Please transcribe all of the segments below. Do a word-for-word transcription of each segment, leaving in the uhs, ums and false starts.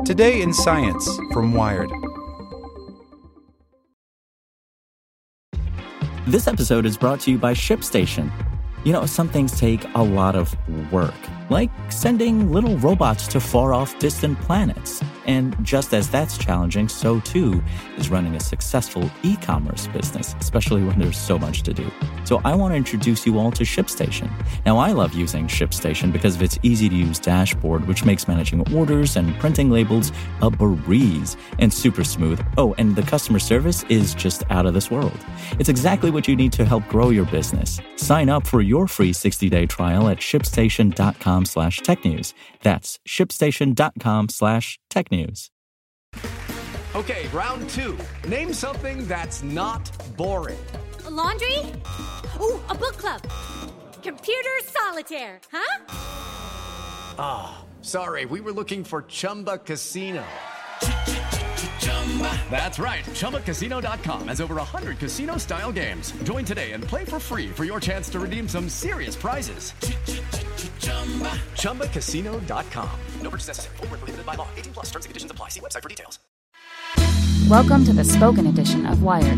Today in Science from Wired. This episode is brought to you by ShipStation. You know, some things take a lot of work, like sending little robots to far-off distant planets. And just as that's challenging, so too is running a successful e-commerce business, especially when there's so much to do. So I want to introduce you all to ShipStation. Now, I love using ShipStation because of its easy-to-use dashboard, which makes managing orders and printing labels a breeze and super smooth. Oh, and the customer service is just out of this world. It's exactly what you need to help grow your business. Sign up for your free sixty-day trial at shipstation.com slash technews. That's shipstation.com slash technews. Okay, round two. Name something that's not boring. A laundry? Ooh, a book club. Computer solitaire, huh? Ah, oh, sorry, we were looking for Chumba Casino. That's right, Chumba Casino dot com has over one hundred casino-style games. Join today and play for free for your chance to redeem some serious prizes. Chumba Casino dot com. No purchase necessary. Void where prohibited by law. eighteen plus. Terms and conditions apply. See website for details. Welcome to the spoken edition of Wired.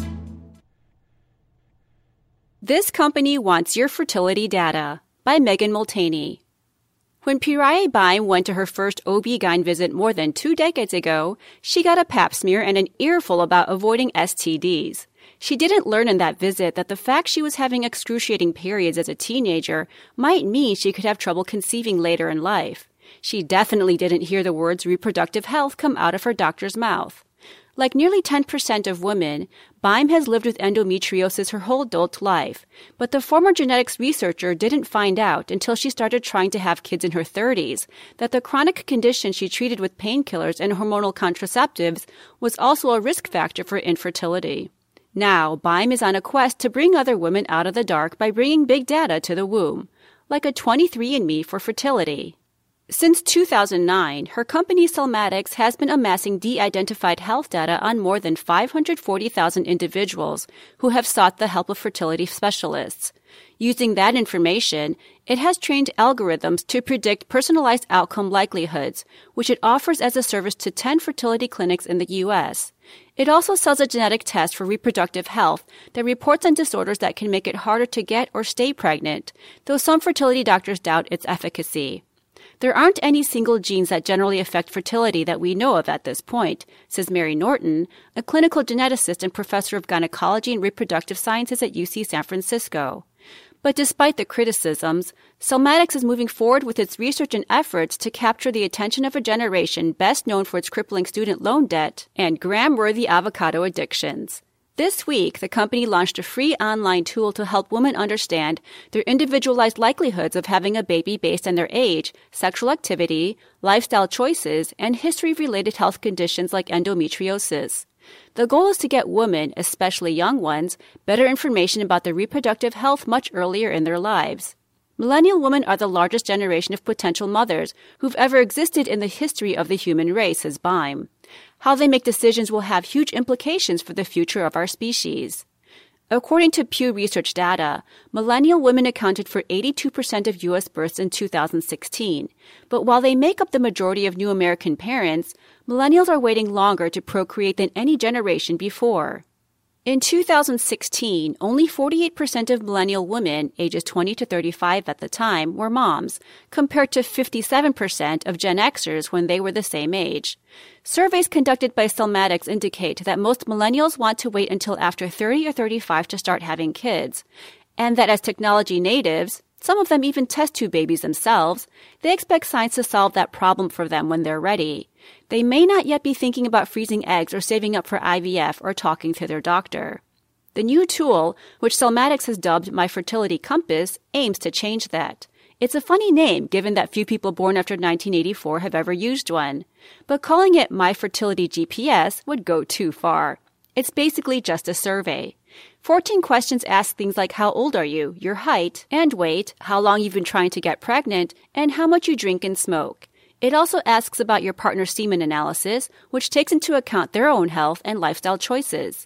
This Company Wants Your Fertility Data by Megan Multaney. When Piraye Baim went to her first O B G Y N visit more than two decades ago, she got a pap smear and an earful about avoiding S T Ds. She didn't learn in that visit that the fact she was having excruciating periods as a teenager might mean she could have trouble conceiving later in life. She definitely didn't hear the words reproductive health come out of her doctor's mouth. Like nearly ten percent of women, Baim has lived with endometriosis her whole adult life, but the former genetics researcher didn't find out until she started trying to have kids in her thirties that the chronic condition she treated with painkillers and hormonal contraceptives was also a risk factor for infertility. Now, Baim is on a quest to bring other women out of the dark by bringing big data to the womb, like a twenty-three and me for fertility. Since two thousand nine, her company Cellmatics has been amassing de-identified health data on more than five hundred forty thousand individuals who have sought the help of fertility specialists. Using that information, it has trained algorithms to predict personalized outcome likelihoods, which it offers as a service to ten fertility clinics in the U S. It also sells a genetic test for reproductive health that reports on disorders that can make it harder to get or stay pregnant, though some fertility doctors doubt its efficacy. There aren't any single genes that generally affect fertility that we know of at this point, says Mary Norton, a clinical geneticist and professor of gynecology and reproductive sciences at U C San Francisco. But despite the criticisms, Cellmatics is moving forward with its research and efforts to capture the attention of a generation best known for its crippling student loan debt and gram-worthy avocado addictions. This week, the company launched a free online tool to help women understand their individualized likelihoods of having a baby based on their age, sexual activity, lifestyle choices, and history-related health conditions like endometriosis. The goal is to get women, especially young ones, better information about their reproductive health much earlier in their lives. Millennial women are the largest generation of potential mothers who've ever existed in the history of the human race, says Baim. How they make decisions will have huge implications for the future of our species. According to Pew Research data, millennial women accounted for eighty-two percent of U S births in two thousand sixteen. But while they make up the majority of new American parents, millennials are waiting longer to procreate than any generation before. In two thousand sixteen, only forty-eight percent of millennial women, ages twenty to thirty-five at the time, were moms, compared to fifty-seven percent of Gen Xers when they were the same age. Surveys conducted by Cellmatics indicate that most millennials want to wait until after thirty or thirty-five to start having kids, and that as technology natives, some of them even test tube babies themselves, they expect science to solve that problem for them when they're ready. They may not yet be thinking about freezing eggs or saving up for I V F or talking to their doctor. The new tool, which Cellmatics has dubbed My Fertility Compass, aims to change that. It's a funny name given that few people born after nineteen eighty-four have ever used one. But calling it My Fertility G P S would go too far. It's basically just a survey. fourteen questions ask things like how old are you, your height and weight, how long you've been trying to get pregnant, and how much you drink and smoke. It also asks about your partner's semen analysis, which takes into account their own health and lifestyle choices.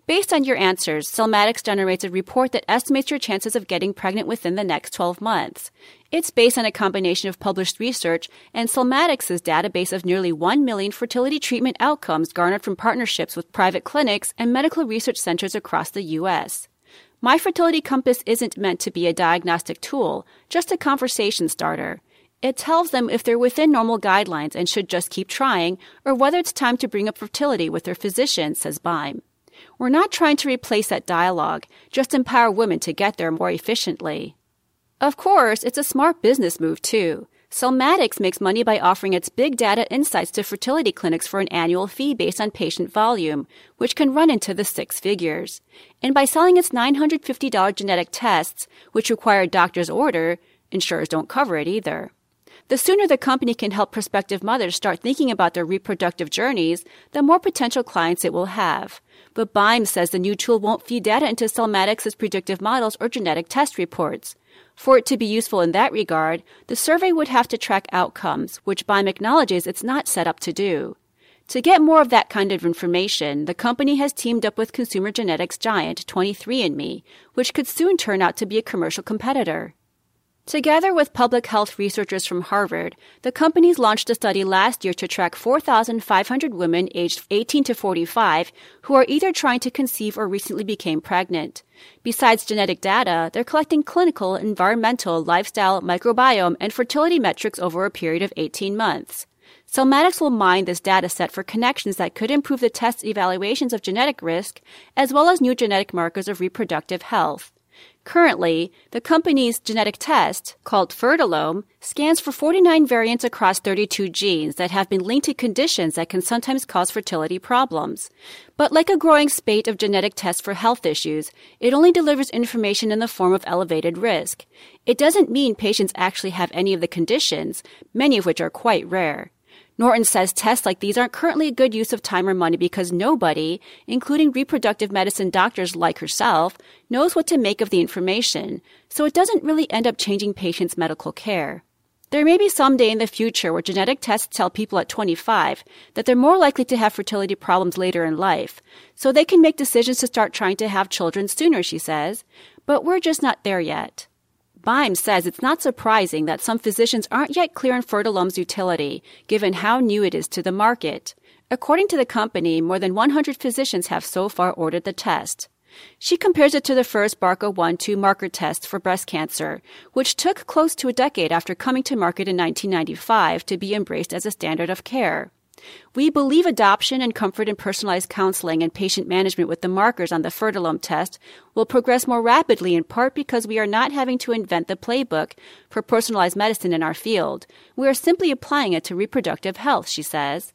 Based on your answers, Cellmatics generates a report that estimates your chances of getting pregnant within the next twelve months. It's based on a combination of published research and Cellmatics' database of nearly one million fertility treatment outcomes garnered from partnerships with private clinics and medical research centers across the U S. My Fertility Compass isn't meant to be a diagnostic tool, just a conversation starter. It tells them if they're within normal guidelines and should just keep trying, or whether it's time to bring up fertility with their physician, says Beim. We're not trying to replace that dialogue, just empower women to get there more efficiently. Of course, it's a smart business move, too. Cellmatics makes money by offering its big data insights to fertility clinics for an annual fee based on patient volume, which can run into the six figures. And by selling its nine hundred fifty dollars genetic tests, which require a doctor's order, insurers don't cover it either. The sooner the company can help prospective mothers start thinking about their reproductive journeys, the more potential clients it will have. But Beim says the new tool won't feed data into Cellmatics' predictive models or genetic test reports. For it to be useful in that regard, the survey would have to track outcomes, which Beim acknowledges it's not set up to do. To get more of that kind of information, the company has teamed up with consumer genetics giant twenty-three and me, which could soon turn out to be a commercial competitor. Together with public health researchers from Harvard, the companies launched a study last year to track four thousand five hundred women aged eighteen to forty-five who are either trying to conceive or recently became pregnant. Besides genetic data, they're collecting clinical, environmental, lifestyle, microbiome, and fertility metrics over a period of eighteen months. Cellmatics will mine this data set for connections that could improve the test's evaluations of genetic risk, as well as new genetic markers of reproductive health. Currently, the company's genetic test, called Fertilome, scans for forty-nine variants across thirty-two genes that have been linked to conditions that can sometimes cause fertility problems. But like a growing spate of genetic tests for health issues, it only delivers information in the form of elevated risk. It doesn't mean patients actually have any of the conditions, many of which are quite rare. Norton says tests like these aren't currently a good use of time or money because nobody, including reproductive medicine doctors like herself, knows what to make of the information, so it doesn't really end up changing patients' medical care. There may be some day in the future where genetic tests tell people at twenty-five that they're more likely to have fertility problems later in life, so they can make decisions to start trying to have children sooner, she says, but we're just not there yet. Beim says it's not surprising that some physicians aren't yet clear on Fertilome's utility, given how new it is to the market. According to the company, more than one hundred physicians have so far ordered the test. She compares it to the first B R C A one two marker test for breast cancer, which took close to a decade after coming to market in nineteen ninety-five to be embraced as a standard of care. We believe adoption and comfort in personalized counseling and patient management with the markers on the Fertilome test will progress more rapidly in part because we are not having to invent the playbook for personalized medicine in our field. We are simply applying it to reproductive health, she says.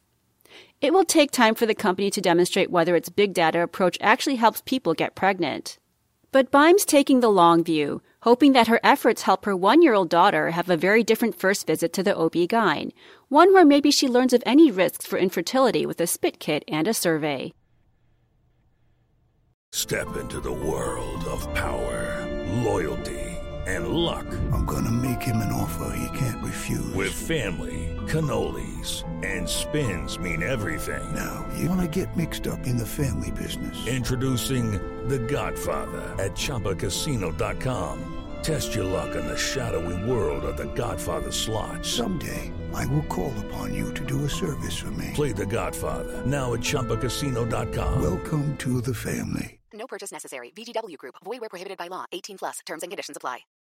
It will take time for the company to demonstrate whether its big data approach actually helps people get pregnant. But Beim's taking the long view, hoping that her efforts help her one-year-old daughter have a very different first visit to the O B G Y N, one where maybe she learns of any risks for infertility with a spit kit and a survey. Step into the world of power, loyalty, and luck. I'm gonna make him an offer he can't refuse. With family, cannolis, and spins mean everything. Now, you wanna get mixed up in the family business. Introducing The Godfather at Chumba Casino dot com. Test your luck in the shadowy world of The Godfather slot. Someday, I will call upon you to do a service for me. Play The Godfather, now at Chumba Casino dot com. Welcome to the family. No purchase necessary. V G W Group. Void where prohibited by law. eighteen plus. Terms and conditions apply.